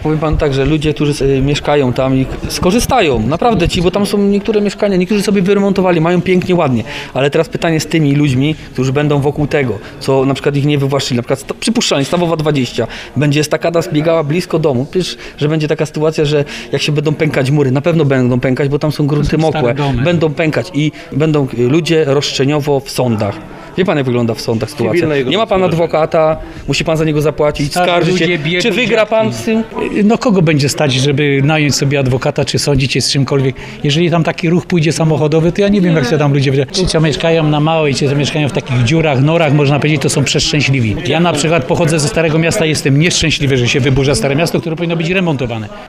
Powiem panu tak, że ludzie, którzy mieszkają tam i skorzystają, naprawdę bo tam są niektóre mieszkania, niektórzy sobie wyremontowali, mają pięknie, ładnie, ale teraz pytanie z tymi ludźmi, którzy będą wokół tego, co na przykład ich nie wywłaszczyli, na przykład przypuszczalnie Stawowa 20, będzie estakada zbiegała blisko domu, przecież, że będzie taka sytuacja, że jak się będą pękać mury, na pewno będą pękać, bo tam są grunty mokłe, będą pękać i będą ludzie roszczeniowo w sądach. Wie pan, jak wygląda w sądach sytuacja? Nie ma pan adwokata, musi pan za niego zapłacić, skarży się. Czy wygra pan z tym? No kogo będzie stać, żeby nająć sobie adwokata, czy sądzić się z czymkolwiek? Jeżeli tam taki ruch pójdzie samochodowy, to ja nie wiem, jak to tam ludzie... Ci, co mieszkają na małej, ci, co mieszkają w takich dziurach, norach, można powiedzieć, to są przeszczęśliwi. Ja na przykład pochodzę ze Starego Miasta, jestem nieszczęśliwy, że się wyburza Stare Miasto, które powinno być remontowane.